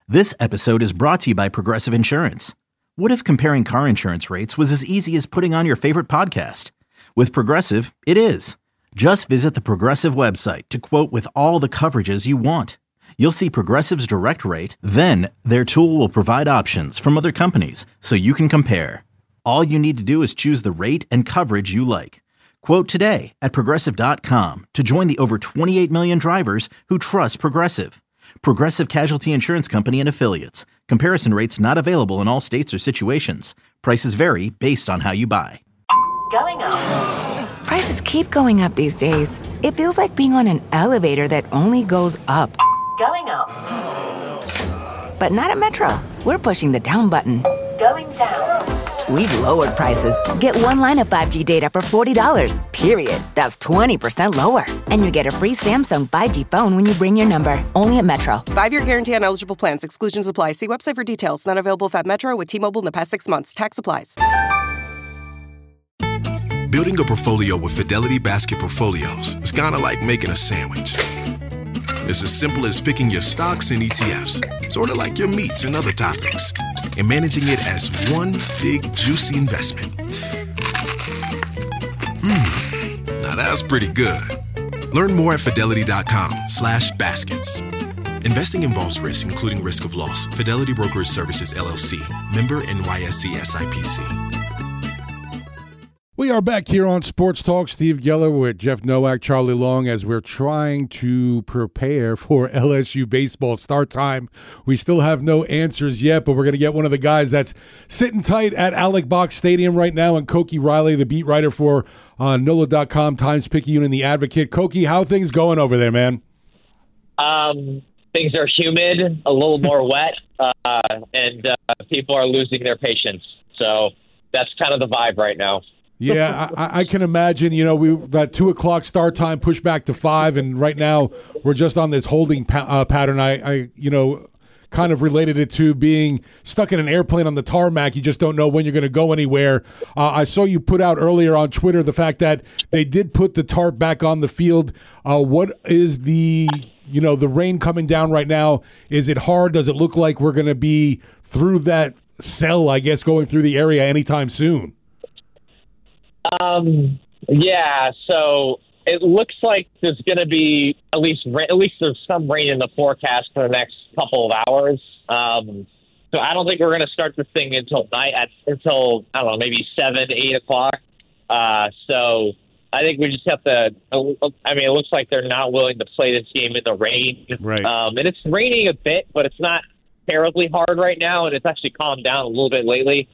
This episode is brought to you by Progressive Insurance. What if comparing car insurance rates was as easy as putting on your favorite podcast? With Progressive, it is. Just visit the Progressive website to quote with all the coverages you want. You'll see Progressive's direct rate, then their tool will provide options from other companies so you can compare. All you need to do is choose the rate and coverage you like. Quote today at Progressive.com to join the over 28 million drivers who trust Progressive. Progressive Casualty Insurance Company and Affiliates. Comparison rates not available in all states or situations. Prices vary based on how you buy. Going up. Prices keep going up these days. It feels like being on an elevator that only goes up. Going up. But not at Metro. We're pushing the down button. Going down. We've lowered prices. Get one line of 5G data for $40, period. That's 20% lower. And you get a free Samsung 5G phone when you bring your number. Only at Metro. 5-year guarantee on eligible plans. Exclusions apply. See website for details. Not available at Metro with T-Mobile in the past 6 months. Tax applies. Building a portfolio with Fidelity Basket Portfolios is kind of like making a sandwich. It's as simple as picking your stocks and ETFs, sort of like your meats and other toppings, and managing it as one big, juicy investment. Now that's pretty good. Learn more at Fidelity.com/baskets. Investing involves risk, including risk of loss. Fidelity Brokerage Services, LLC. Member NYSE SIPC. We are back here on Sports Talk. Steve Geller with Jeff Nowak, Charlie Long, as we're trying to prepare for LSU baseball start time. We still have no answers yet, but we're going to get one of the guys that's sitting tight at Alec Box Stadium right now, and Koki Riley, the beat writer for NOLA.com, Times-Picayune, and The Advocate. Koki, how are things going over there, man? Things are humid, a little more wet, and people are losing their patience. So that's kind of the vibe right now. Yeah, I can imagine. You know, that 2 o'clock start time pushed back to 5, and right now we're just on this holding pattern. I kind of related it to being stuck in an airplane on the tarmac. You just don't know when you're going to go anywhere. I saw you put out earlier on Twitter the fact that they did put the tarp back on the field. What is the rain coming down right now? Is it hard? Does it look like we're going to be through that cell, I guess, going through the area anytime soon? Yeah, so it looks like there's going to be at least there's some rain in the forecast for the next couple of hours. So I don't think we're going to start this thing until I don't know, maybe 7, 8 o'clock. So I think we just have to. I mean, it looks like they're not willing to play this game in the rain, right? And it's raining a bit, but it's not terribly hard right now, and it's actually calmed down a little bit lately.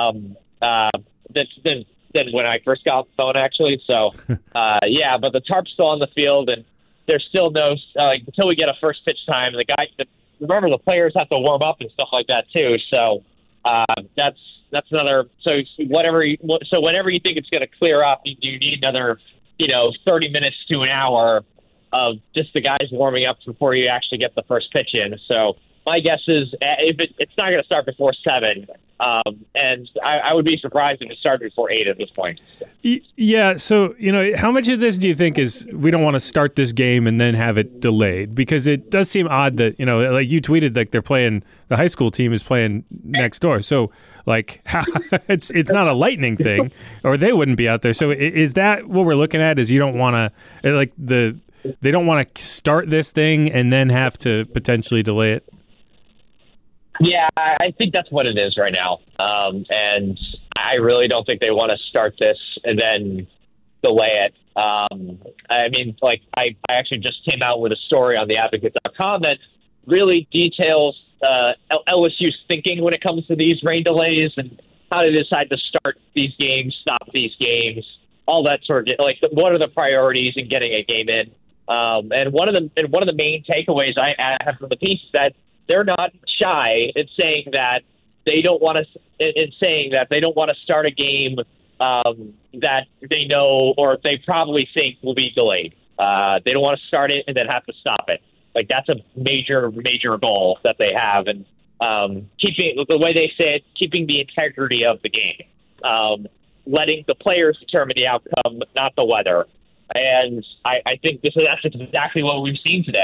Than when I first got off the phone, actually. So, yeah, but the tarp's still on the field, and there's still no until we get a first pitch time. Remember, the players have to warm up and stuff like that too. So that's another. So whenever you think it's going to clear up, you need another 30 minutes to an hour of just the guys warming up before you actually get the first pitch in. So my guess is it's not going to start before 7. And I would be surprised if it started before 8 at this point. Yeah, so, how much of this do you think is we don't want to start this game and then have it delayed? Because it does seem odd that, like you tweeted, like they're playing, the high school team is playing next door. So, like, it's not a lightning thing, or they wouldn't be out there. So is that what we're looking at, is you don't want to, they don't want to start this thing and then have to potentially delay it? Yeah, I think that's what it is right now. And I really don't think they want to start this and then delay it. I mean, I actually just came out with a story on theadvocate.com that really details LSU's thinking when it comes to these rain delays and how they decide to start these games, stop these games, all that sort of what are the priorities in getting a game in. And one of the main takeaways I have from the piece is that they're not shy in saying that they don't want to start a game that they know or they probably think will be delayed. They don't want to start it and then have to stop it. Like, that's a major goal that they have, and keeping the way they say it, keeping the integrity of the game, letting the players determine the outcome, not the weather. And I think that's exactly what we've seen today.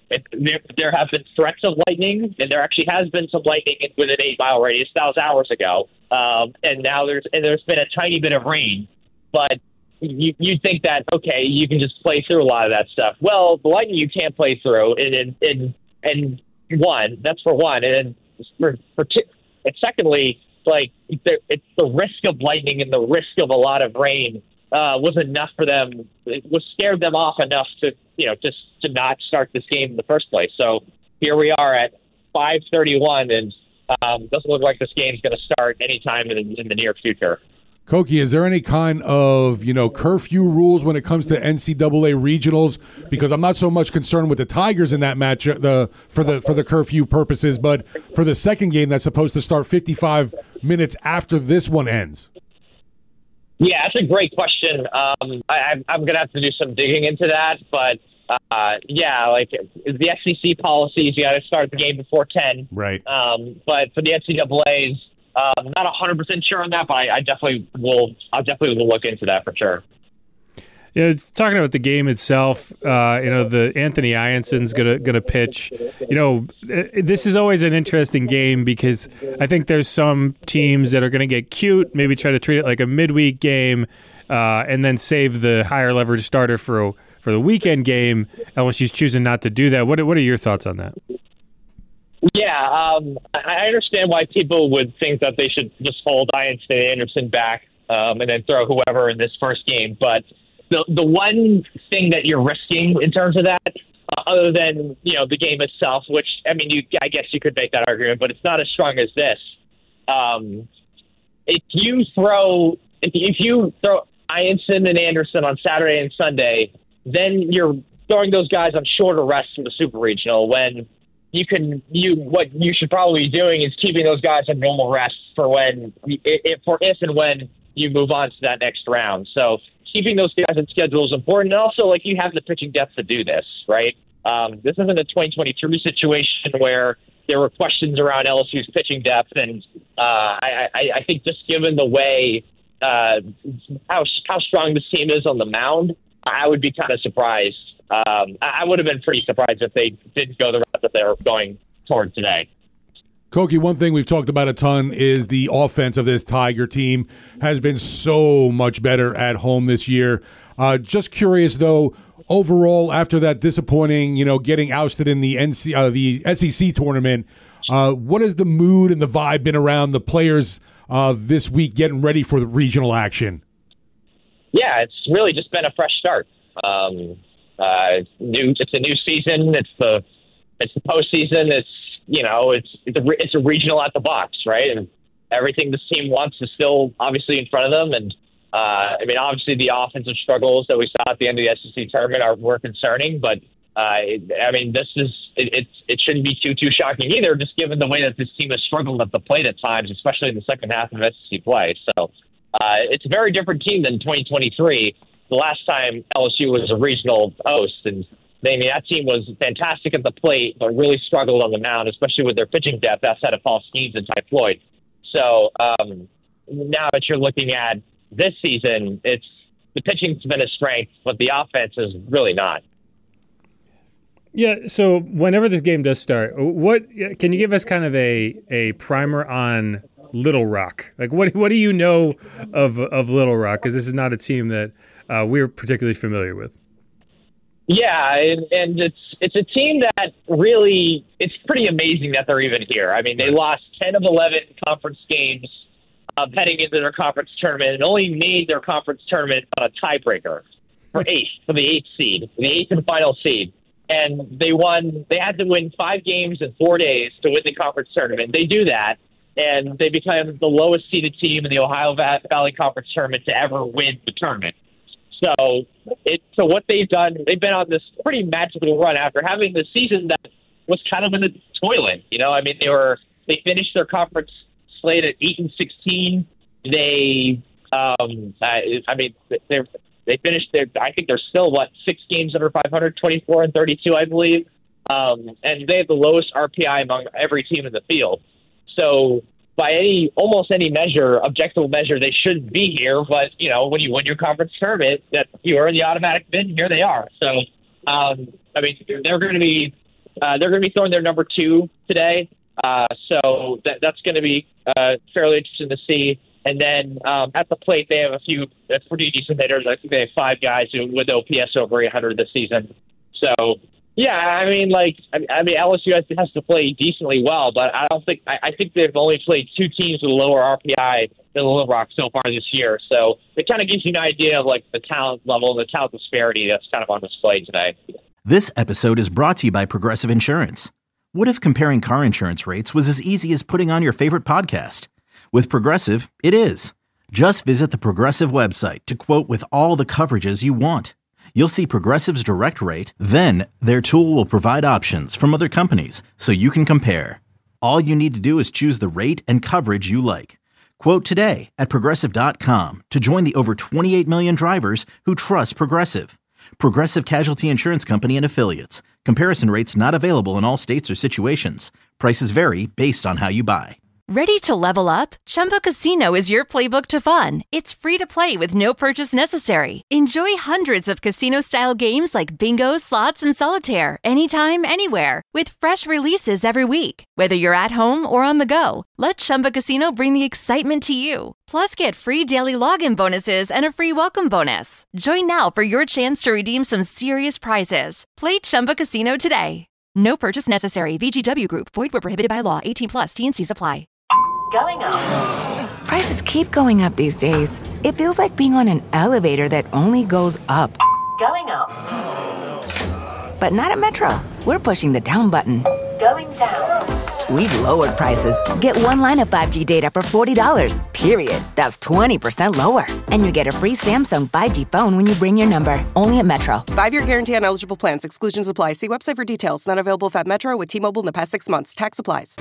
there have been threats of lightning, and there actually has been some lightning within 8-mile radius. That was hours ago, and now there's been a tiny bit of rain. But you think that, okay, you can just play through a lot of that stuff. Well, the lightning you can't play through, and one, that's for one, and for two, and secondly, like it's the risk of lightning and the risk of a lot of rain was enough for them. It was scared them off enough to just to not start this game in the first place. So here we are at 5:31, and doesn't look like this game's going to start anytime in the near future. Koki, is there any kind of, curfew rules when it comes to NCAA regionals? Because I'm not so much concerned with the Tigers in that match for the curfew purposes, but for the second game that's supposed to start 55 minutes after this one ends. Yeah, that's a great question. I'm going to have to do some digging into that, but like the SEC policies, you got to start the game before 10. Right. But for the NCAA's, not 100% sure on that, but I definitely will. I'll definitely look into that for sure. Talking about the game itself, the Anthony Ionson's gonna pitch. This is always an interesting game because I think there's some teams that are gonna get cute, maybe try to treat it like a midweek game, and then save the higher leverage starter for the weekend game. LSU's choosing not to do that. What are your thoughts on that? Yeah, I understand why people would think that they should just hold Ianson and Anderson back and then throw whoever in this first game. But the one thing that you're risking in terms of that, other than the game itself, which I guess you could make that argument, but it's not as strong as this. If you throw Ianson and Anderson on Saturday and Sunday, then you're throwing those guys on shorter rests in the Super Regional when. What you should probably be doing is keeping those guys on normal rests for if and when you move on to that next round. So keeping those guys on schedule is important. And also, you have the pitching depth to do this, right? This isn't a 2023 situation where there were questions around LSU's pitching depth. And I think just given the way how strong this team is on the mound, I would be kind of surprised. I would have been pretty surprised if they didn't go the route that they're going toward today. Koki, one thing we've talked about a ton is the offense of this Tiger team has been so much better at home this year. Just curious, though, overall, after that disappointing, getting ousted in the SEC tournament, what has the mood and the vibe been around the players this week getting ready for the regional action? Yeah, it's really just been a fresh start. It's a new season. It's the postseason. It's a regional at the box, right? And everything this team wants is still obviously in front of them. And obviously the offensive struggles that we saw at the end of the SEC tournament were concerning. But it shouldn't be too shocking either, just given the way that this team has struggled at the plate at times, especially in the second half of SEC play. So it's a very different team than 2023. The last time LSU was a regional host, and that team was fantastic at the plate, but really struggled on the mound, especially with their pitching depth outside of Paul Skeens and Ty Floyd. So now that you're looking at this season, the pitching's been a strength, but the offense is really not. Yeah. So whenever this game does start, what can you give us kind of a primer on Little Rock? What do you know of Little Rock? Because this is not a team that we're particularly familiar with. Yeah, and it's a team that really, it's pretty amazing that they're even here. They lost 10 of 11 conference games heading into their conference tournament and only made their conference tournament on a tiebreaker for the eighth seed, the eighth and final seed. And they had to win 5 games in 4 days to win the conference tournament. They do that, and they become the lowest seeded team in the Ohio Valley Conference tournament to ever win the tournament. So what they've done, they've been on this pretty magical run after having the season that was kind of in the toilet. They finished their conference slate at 8-16. They finished their. I think they're still 6 games under 500, 24-32, I believe. And they have the lowest RPI among every team in the field. So by almost any objective measure, they shouldn't be here. But, when you win your conference tournament, that you are in the automatic bid, here they are. So, they're going to be they're going to be throwing their number 2 today. So that's going to be fairly interesting to see. And then at the plate, they have a few pretty decent hitters. I think they have 5 guys with OPS over 800 this season. So, yeah, I mean, LSU has to play decently well, but I think they've only played 2 teams with a lower RPI than Little Rock so far this year. So it kind of gives you an idea of the talent level, the talent disparity that's kind of on display today. This episode is brought to you by Progressive Insurance. What if comparing car insurance rates was as easy as putting on your favorite podcast? With Progressive, it is. Just visit the Progressive website to quote with all the coverages you want. You'll see Progressive's direct rate, then their tool will provide options from other companies so you can compare. All you need to do is choose the rate and coverage you like. Quote today at Progressive.com to join the over 28 million drivers who trust Progressive. Progressive Casualty Insurance Company and Affiliates. Comparison rates not available in all states or situations. Prices vary based on how you buy. Ready to level up? Chumba Casino is your playbook to fun. It's free to play with no purchase necessary. Enjoy hundreds of casino-style games like bingo, slots, and solitaire anytime, anywhere with fresh releases every week. Whether you're at home or on the go, let Chumba Casino bring the excitement to you. Plus, get free daily login bonuses and a free welcome bonus. Join now for your chance to redeem some serious prizes. Play Chumba Casino today. No purchase necessary. VGW Group. Void where prohibited by law. 18+. T&Cs apply. Going up. Prices keep going up these days. It feels like being on an elevator that only goes up. Going up. But not at Metro. We're pushing the down button. Going down. We've lowered prices. Get one line of 5G data for $40, period. That's 20% lower. And you get a free Samsung 5G phone when you bring your number. Only at Metro. 5-year guarantee on eligible plans. Exclusions apply. See website for details. Not available if at Metro with T-Mobile in the past 6 months. Tax applies.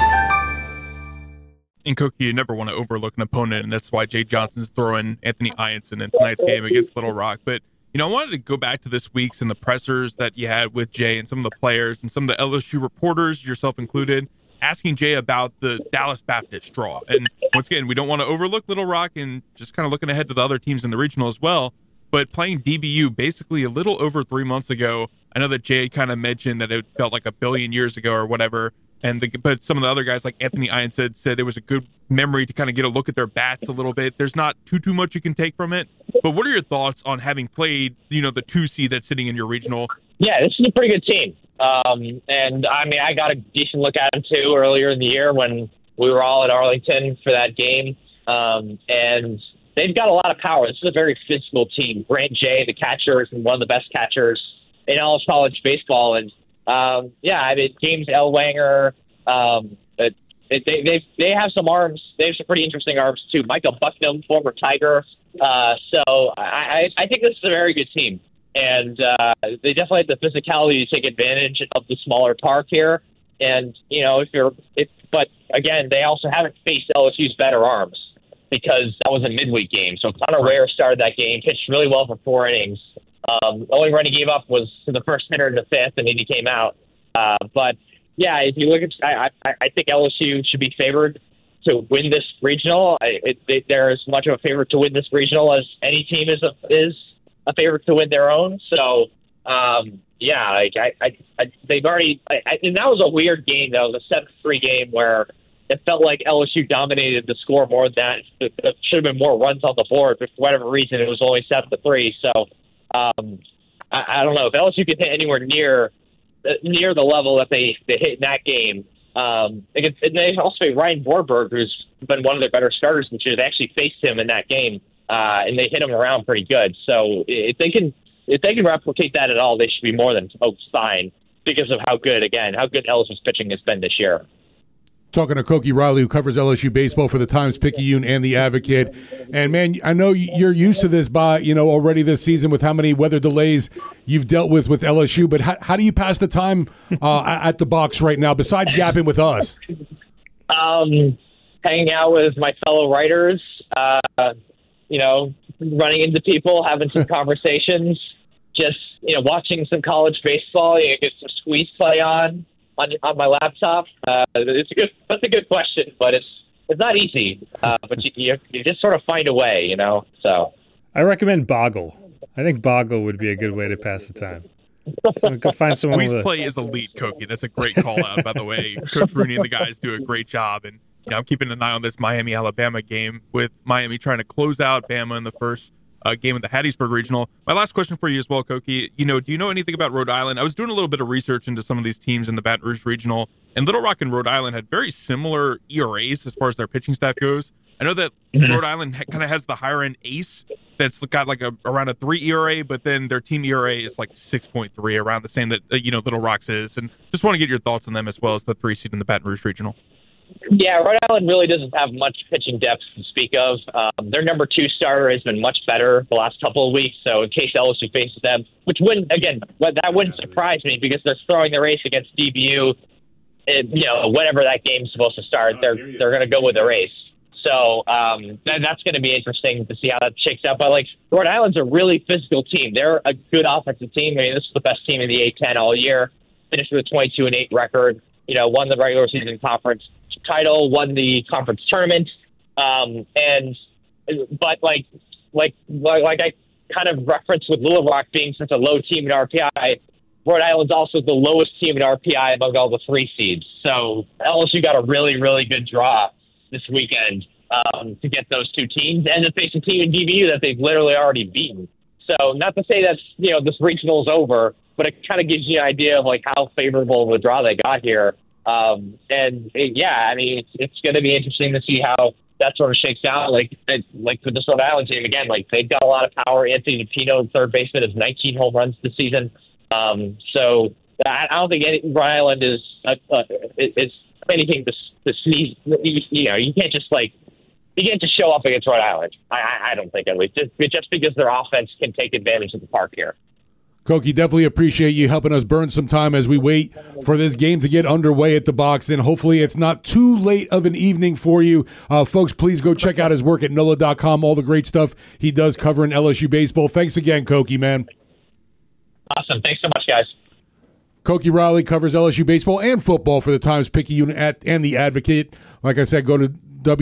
In Cookie, you never want to overlook an opponent, and that's why Jay Johnson's throwing Anthony Ianson in tonight's game against Little Rock. But, I wanted to go back to this week's and the pressers that you had with Jay and some of the players and some of the LSU reporters, yourself included, asking Jay about the Dallas Baptist draw. And once again, we don't want to overlook Little Rock and just kind of looking ahead to the other teams in the regional as well. But playing DBU basically a little over 3 months ago, I know that Jay kind of mentioned that it felt like a billion years ago or whatever. But some of the other guys like Anthony Ianson said it was a good memory to kind of get a look at their bats a little bit. There's not too much you can take from it. But what are your thoughts on having played, the 2 seed that's sitting in your regional? Yeah, this is a pretty good team. And I got a decent look at them too earlier in the year when we were all at Arlington for that game. And they've got a lot of power. This is a very physical team. Grant Jay, the catcher, is one of the best catchers in all of college baseball. And James Ellwanger, they have some arms. They have some pretty interesting arms too. Michael Bucknam, former Tiger. So I think this is a very good team, and they definitely have the physicality to take advantage of the smaller park here. And but again, they also haven't faced LSU's better arms because that was a midweek game. So Connor Ware started that game, pitched really well for 4 innings. The only run he gave up was to the first hitter in the 5th, and then he came out. But yeah, if you look at, I think LSU should be favored to win this regional. They're as much of a favorite to win this regional as any team is a favorite to win their own. So they've already. And that was a weird game though, the 7-3 game where it felt like LSU dominated the score more than that. It should have been more runs on the board, but for whatever reason, it was only 7-3. So. I don't know if LSU can hit anywhere near the level that they hit in that game. They also played Ryan Borberg, who's been one of their better starters this year. They actually faced him in that game, and they hit him around pretty good. So if they can replicate that at all, they should be more than fine because of how good LSU's pitching has been this year. Talking to Koki Riley, who covers LSU baseball for the Times-Picayune and the Advocate. And, man, I know you're used to this already this season with how many weather delays you've dealt with LSU. But how do you pass the time at the box right now, besides yapping with us? Hanging out with my fellow writers, running into people, having some conversations, just, watching some college baseball, get some squeeze play on my laptop. That's a good question, but it's not easy. But you just sort of find a way, So I recommend Boggle. I think Boggle would be a good way to pass the time. So go find someone Squeeze with play is elite, Koki. That's a great call out, by the way. Coach Rooney and the guys do a great job. And I'm keeping an eye on this Miami-Alabama game with Miami trying to close out Bama in the first game of the Hattiesburg Regional. My last question for you as well, Koki. Do you know anything about Rhode Island? I was doing a little bit of research into some of these teams in the Baton Rouge Regional, and Little Rock and Rhode Island had very similar ERAs as far as their pitching staff goes. I know that Rhode Island kind of has the higher end ace that's got like around a 3 ERA, but then their team ERA is like 6.3, around the same that Little Rock's is. And just want to get your thoughts on them as well as the 3 seed in the Baton Rouge Regional. Yeah, Rhode Island really doesn't have much pitching depth to speak of. Their number 2 starter has been much better the last couple of weeks. So in case LSU faces them, that wouldn't surprise me because they're throwing the race against DBU. Whenever that game's supposed to start, they're going to go with the race. So that's going to be interesting to see how that shakes out. But Rhode Island's a really physical team. They're a good offensive team. I mean, this is the best team in the A-10 all year. Finished with a 22-8 record. Won the regular season conference title, won the conference tournament, but I kind of referenced with Little Rock being such a low team in RPI, Rhode Island's also the lowest team in RPI among all the 3 seeds. So LSU got a really, really good draw this weekend to get those 2 teams and to face a team in DBU that they've literally already beaten. So not to say that this regional is over, but it kind of gives you an idea of how favorable of a draw they got here. It's going to be interesting to see how that sort of shakes out. For this Rhode Island team, again, they've got a lot of power. Anthony DiPino, third baseman, has 19 home runs this season. So I don't think Rhode Island is anything to sneeze. You can't just show up against Rhode Island. I don't think, at least, just because their offense can take advantage of the park here. Koki, definitely appreciate you helping us burn some time as we wait for this game to get underway at the box, and hopefully it's not too late of an evening for you. Folks, please go check out his work at NOLA.com, all the great stuff he does covering LSU baseball. Thanks again, Koki, man. Awesome. Thanks so much, guys. Koki Riley covers LSU baseball and football for the Times Picky Unit and The Advocate. Like I said, go to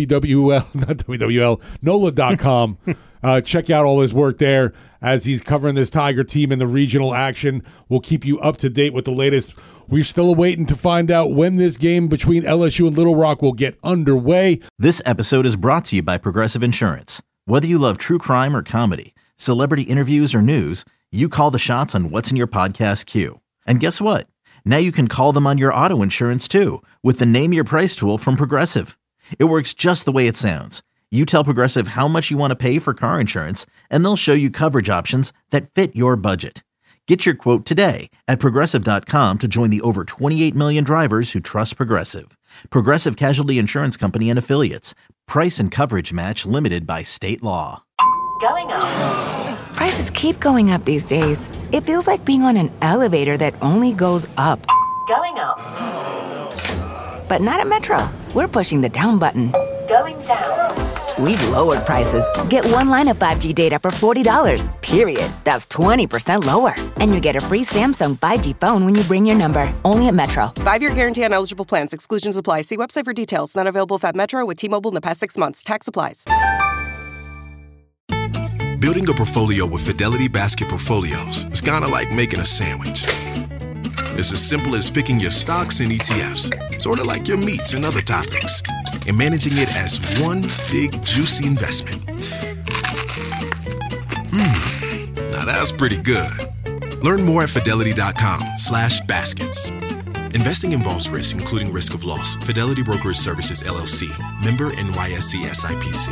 NOLA.com. Check out all his work there as he's covering this Tiger team in the regional action. We'll keep you up to date with the latest. We're still waiting to find out when this game between LSU and Little Rock will get underway. This episode is brought to you by Progressive Insurance. Whether you love true crime or comedy, celebrity interviews or news, you call the shots on what's in your podcast queue. And guess what? Now you can call them on your auto insurance too with the Name Your Price tool from Progressive. It works just the way it sounds. You tell Progressive how much you want to pay for car insurance, and they'll show you coverage options that fit your budget. Get your quote today at Progressive.com to join the over 28 million drivers who trust Progressive. Progressive Casualty Insurance Company and Affiliates. Price and coverage match limited by state law. Going up. Prices keep going up these days. It feels like being on an elevator that only goes up. Going up. But not at Metro. We're pushing the down button. Going down. We've lowered prices. Get one line of 5G data for $40, period. That's 20% lower. And you get a free Samsung 5G phone when you bring your number. Only at Metro. 5-year guarantee on eligible plans. Exclusions apply. See website for details. Not available at Metro with T-Mobile in the past 6 months. Tax applies. Building a portfolio with Fidelity Basket Portfolios is kind of like making a sandwich. It's as simple as picking your stocks and ETFs, sort of like your meats and other toppings, and managing it as one big, juicy investment. Now that's pretty good. Learn more at Fidelity.com/baskets. Investing involves risk, including risk of loss. Fidelity Brokerage Services, LLC. Member NYSE SIPC.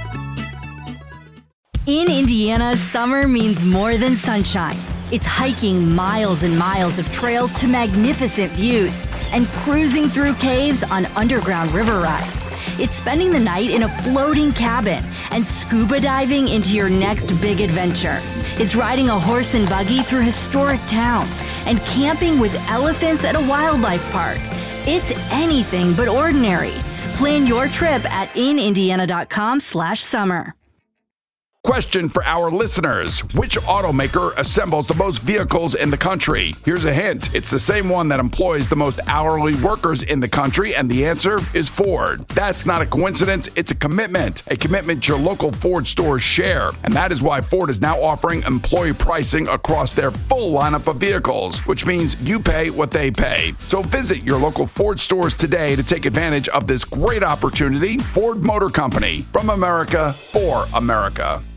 In Indiana, summer means more than sunshine. It's hiking miles and miles of trails to magnificent views and cruising through caves on underground river rides. It's spending the night in a floating cabin and scuba diving into your next big adventure. It's riding a horse and buggy through historic towns and camping with elephants at a wildlife park. It's anything but ordinary. Plan your trip at inindiana.com/summer. Question for our listeners. Which automaker assembles the most vehicles in the country? Here's a hint. It's the same one that employs the most hourly workers in the country, and the answer is Ford. That's not a coincidence. It's a commitment your local Ford stores share. And that is why Ford is now offering employee pricing across their full lineup of vehicles, which means you pay what they pay. So visit your local Ford stores today to take advantage of this great opportunity. Ford Motor Company, from America for America.